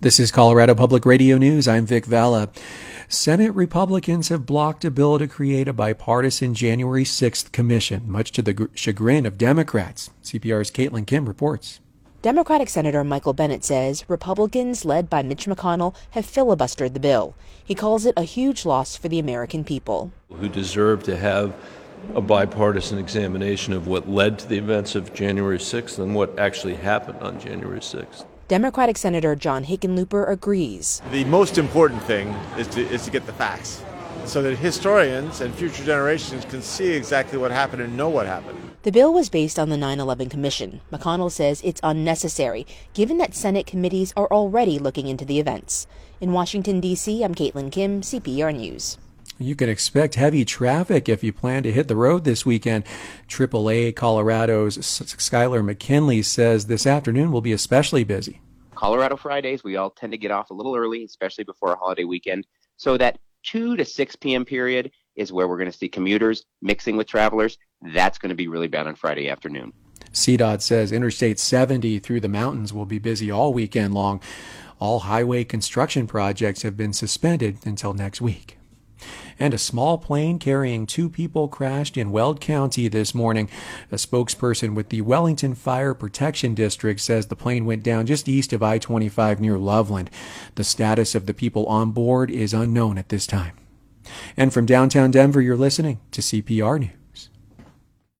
This is Colorado Public Radio News. I'm Vic Valla. Senate Republicans have blocked a bill to create a bipartisan January 6th commission, much to the chagrin of Democrats. CPR's Caitlin Kim reports. Democratic Senator Michael Bennet says Republicans, led by Mitch McConnell, have filibustered the bill. He calls it a huge loss for the American people, who deserve to have a bipartisan examination of what led to the events of January 6th and what actually happened on January 6th. Democratic Senator John Hickenlooper agrees. The most important thing is to get the facts so that historians and future generations can see exactly what happened and know what happened. The bill was based on the 9/11 Commission. McConnell says it's unnecessary, given that Senate committees are already looking into the events. In Washington, D.C., I'm Caitlin Kim, CPR News. You can expect heavy traffic if you plan to hit the road this weekend. AAA Colorado's Skylar McKinley says this afternoon will be especially busy. Colorado Fridays, we all tend to get off a little early, especially before a holiday weekend. So that 2 to 6 p.m. period is where we're going to see commuters mixing with travelers. That's going to be really bad on Friday afternoon. CDOT says Interstate 70 through the mountains will be busy all weekend long. All highway construction projects have been suspended until next week. And a small plane carrying 2 people crashed in Weld County this morning. A spokesperson with the Wellington Fire Protection District says the plane went down just east of I-25 near Loveland. The status of the people on board is unknown at this time. And from downtown Denver, you're listening to CPR News.